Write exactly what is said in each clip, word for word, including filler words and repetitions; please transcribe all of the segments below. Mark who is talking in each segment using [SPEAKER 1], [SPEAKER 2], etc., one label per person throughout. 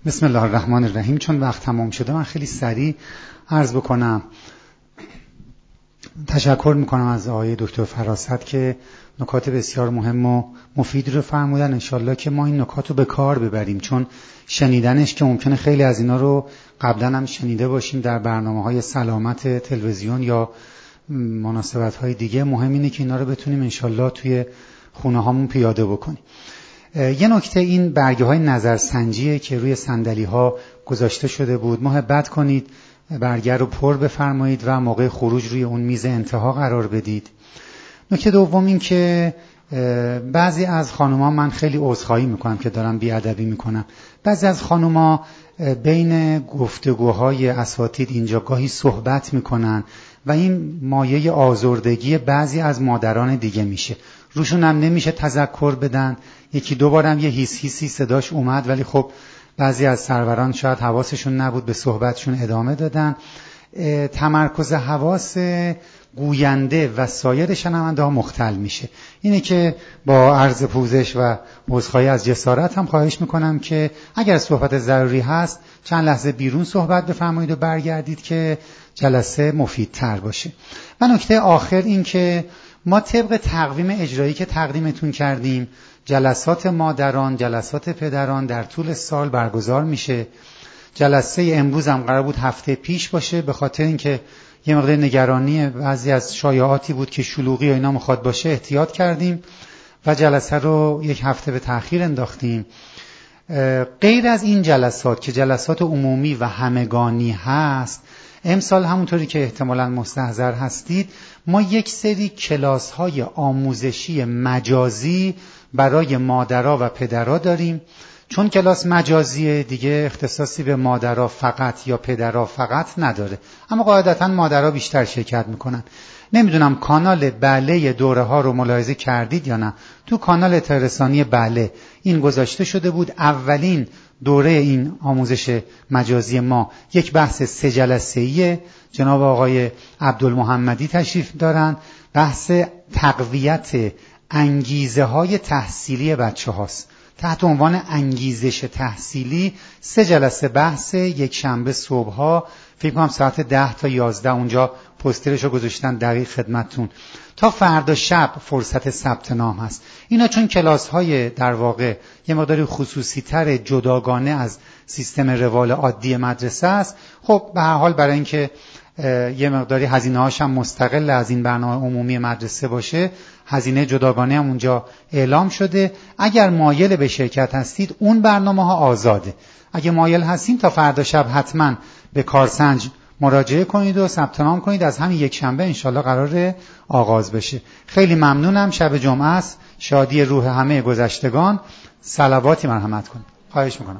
[SPEAKER 1] بسم الله الرحمن الرحیم. چون وقت تمام شده من خیلی سریع عرض بکنم. تشکر میکنم از آقای دکتر فراست که نکات بسیار مهم و مفید رو فرمودن. انشالله که ما این نکات رو به کار ببریم، چون شنیدنش که ممکنه خیلی از اینا رو قبلا هم شنیده باشیم در برنامه‌های سلامت تلویزیون یا مناسبت‌های دیگه، مهم اینه که اینا رو بتونیم انشالله توی خونه هامون پیاده بکنیم. یه نکته، این برگه های نظرسنجیه که روی صندلی ها گذاشته شده بود. محبت کنید برگه رو پر بفرمایید و موقع خروج روی اون میز انتها قرار بدید. نکته دوم این که بعضی از خانوما، من خیلی عذرخواهی میکنم که دارم بیادبی میکنم، بعضی از خانوما بین گفتگوهای اساتید اینجا گاهی صحبت میکنن و این مایه آزردگی بعضی از مادران دیگه میشه. روشون هم نمیشه تذکر بدن. یکی دو بارم یه هیس هیسی صداش اومد، ولی خب بعضی از سروران شاید حواسشون نبود، به صحبتشون ادامه دادن. تمرکز حواس گوینده و سایر شنونده ها مختل میشه. اینه که با عرض پوزش و عذرخواهی از جسارت هم خواهش میکنم که اگر صحبت ضروری هست چند لحظه بیرون صحبت بفرمایید و برگردید که جلسه مفیدتر باشه. و نکته آخر این که ما طبق تقویم اجرایی که تقدیمتون کردیم، جلسات مادران، جلسات پدران در طول سال برگزار میشه. جلسه امروز هم قرار بود هفته پیش باشه، به خاطر اینکه یه مقدار نگرانی بعضی از شایعاتی بود که شلوغی و اینا میخواد باشه احتیاط کردیم و جلسه رو یک هفته به تأخیر انداختیم. غیر از این جلسات که جلسات عمومی و همگانی هست، امسال همونطوری که احتمالاً مستحضر هستید ما یک سری کلاس های آموزشی مجازی برای مادرها و پدرها داریم. چون کلاس مجازیه دیگه اختصاصی به مادرها فقط یا پدرها فقط نداره، اما قاعدتاً مادرها بیشتر شرکت میکنن. نمیدونم کانال بله دوره ها رو ملاحظه کردید یا نه. تو کانال تلرسانی بله این گذاشته شده بود. اولین دوره این آموزش مجازی ما یک بحث سه جلسه‌ایه. جناب آقای عبدالمحمدی تشریف دارن. بحث تقویت انگیزه های تحصیلی بچه هاست تحت عنوان انگیزش تحصیلی. سه جلسه بحث، یک شنبه صبح ها، فکر کنم ساعت ده تا یازده، اونجا پوسترشو گذاشتن دقیق خدمتتون. تا فردا شب فرصت ثبت نام هست. اینا چون کلاس های در واقع یه مقداری خصوصی تر، جداگانه از سیستم روال عادی مدرسه است، خب به هر حال برای اینکه یه مقداری هزینه هاش هم مستقل از این برنامه عمومی مدرسه باشه، هزینه جداگانه هم اونجا اعلام شده. اگر مایل به شرکت هستید اون برنامه ها آزاده. اگه مایل هستین تا فردا شب حتما به کارسنج مراجعه کنید و ثبت نام کنید. از همین یک شنبه انشالله قراره آغاز بشه. خیلی ممنونم. شب جمعه است. شادی روح همه گذشتگان. صلواتی مرحمت کنید. خواهش میکنم.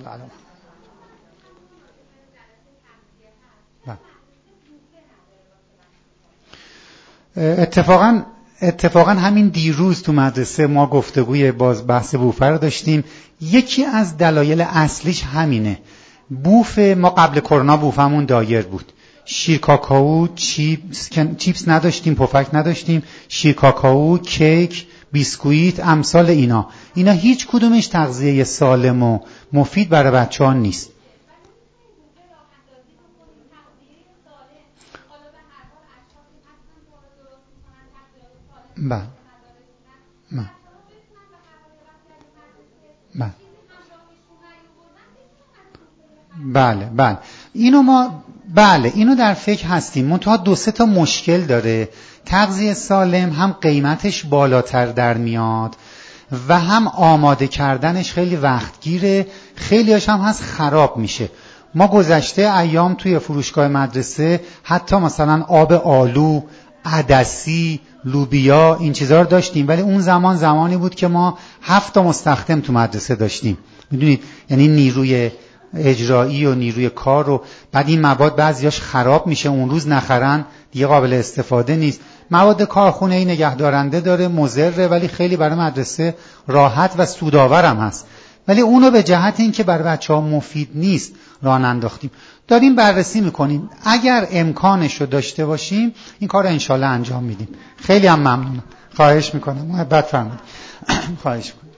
[SPEAKER 1] اتفاقا اتفاقا همین دیروز تو مدرسه ما گفتگوی باز بحث بوفه رو داشتیم. یکی از دلایل اصلیش همینه. بوف ما قبل کرونا بوفمون دایر بود. شیر کاکائو، چیپس چیپس نداشتیم، پفک نداشتیم، شیر کاکائو، کیک، بیسکویت، امثال اینا. اینا هیچ کدومش تغذیه سالم و مفید برای بچه‌ها نیست. بله بله بله بله اینو ما بله اینو در فکر هستیم. منتها دو سه تا مشکل داره. تغذیه سالم هم قیمتش بالاتر در میاد و هم آماده کردنش خیلی وقت گیره. خیلی هاش هم هست خراب میشه. ما گذشته ایام توی فروشگاه مدرسه حتی مثلا آب آلو، عدسی، لوبیا، این چیزا رو داشتیم، ولی اون زمان زمانی بود که ما هفت تا مستخدم تو مدرسه داشتیم. میدونید یعنی نیروی اجرایی و نیروی کار رو. بعد این مواد بعضیاش خراب میشه، اون روز نخرن دیگه قابل استفاده نیست. مواد کارخونه‌ای نگهدارنده داره، مضره، ولی خیلی برای مدرسه راحت و سودآورم هست. ولی اونو به جهت این که برای بچه‌ها مفید نیست راه انداختیم. داریم بررسی میکنیم. اگر امکانش رو داشته باشیم این کار رو انشالله انجام میدیم. خیلی هم ممنونم. خواهش میکنم. محبت فرمایید. خواهش میکنم.